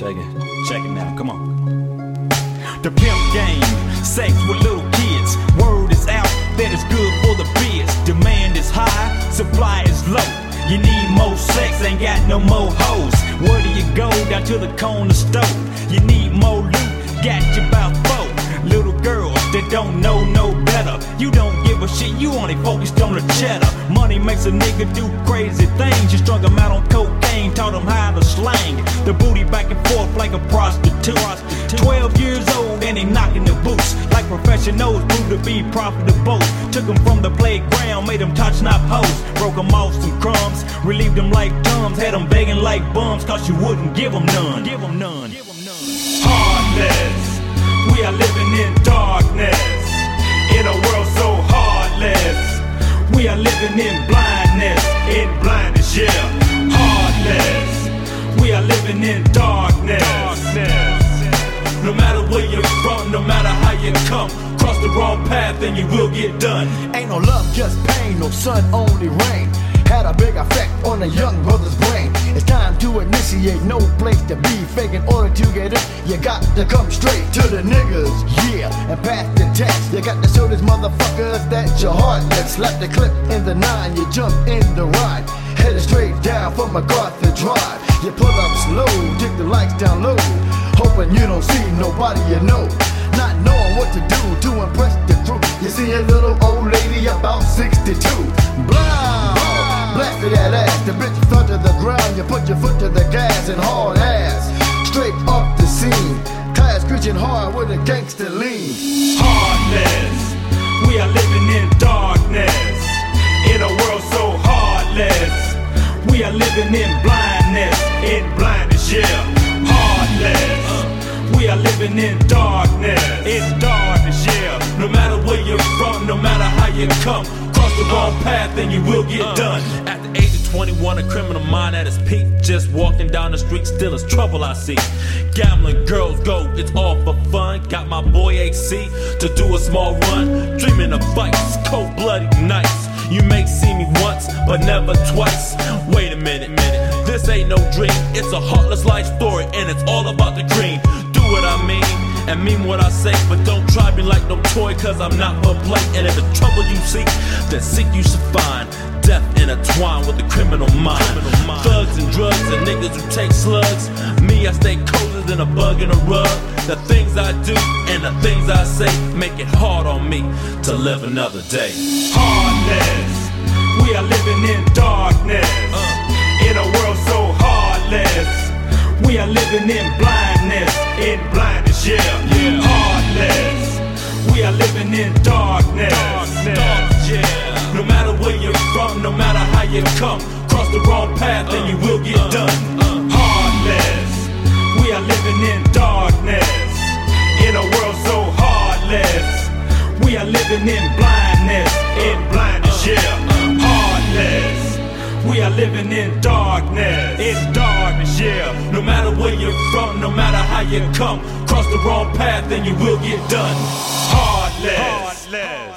Check it now, come on. The pimp game, sex with little kids. Word is out that it's good for the biz. Demand is high, supply is low. You need more sex, ain't got no more hoes. Where do you go? Down to the corner store. You need more loot, got you about 4 little girls that don't know no better. You don't give a shit, you only focused on the cheddar. Money makes a nigga do crazy things. You strung them out on cocaine, taught them how to slang the booty back and forth like a prostitute. 12 years old and they knocking the boots like professionals, proved to be profitable. Took them from the playground, made them touch knob hoes. Broke them off some crumbs, relieved them like Tums. Had them begging like bums, cause you wouldn't give them none. Heartless, we are living in darkness, in a world so heartless. We are living in blindness, yeah. Heartless, we are living in darkness. No matter where you're from, no matter how you come, cross the wrong path and you will get done. Ain't no love, just pain, no sun, only rain. Had a big effect on a young brother's brain. It's time to initiate, no place to be fake. In order to get it, you got to come straight to the niggas, yeah, and pass the test. You got to show these motherfuckers that you're heartless. Slap the clip in the 9, you jump in the ride, headed straight down from MacArthur Drive. You pull up slow, dig the lights down low, hoping you don't see nobody you know. Not knowing what to do to impress the crew. You see a little old lady about 62, blind, blasted that ass. The bitch fell to the ground. You put your foot to the gas and haul ass straight off the scene. Tires screeching hard with a gangster lean. Heartless, we are living in darkness, in a world so heartless. We are living in blindness, yeah. Heartless, we are living in darkness, yeah. No matter where you're from, no matter how you come, cross the wrong path and you will get done. At the age of 21, a criminal mind at its peak. Just walking down the street, still is trouble I see. Gambling, girls go, it's all for fun. Got my boy AC to do a small run. Dreaming of fights, cold-blooded nights. You may see me once, but never twice. Wait a minute, this ain't no dream. It's a heartless life story, and it's all about the green. Do what I mean, and mean what I say. But don't try me like no toy, cause I'm not for play. And if the trouble you seek, then seek you should find. Death intertwined with the criminal mind. Thugs and drugs and niggas who take slugs. Me, I stay colder than a bug in a rug. The things I do and the things I say make it hard on me to live another day. Heartless, we are living in darkness, in a world so heartless. We are living in blindness, yeah. Heartless, we are living in darkness, yeah. No matter where you're from, no matter how you come, cross the wrong path and you will get done. Heartless, we are living in darkness, in a world so heartless. We are living in blindness, yeah. Heartless, we are living in darkness, yeah. No matter where you're from, no matter how you come, cross the wrong path and you will get done. Heartless.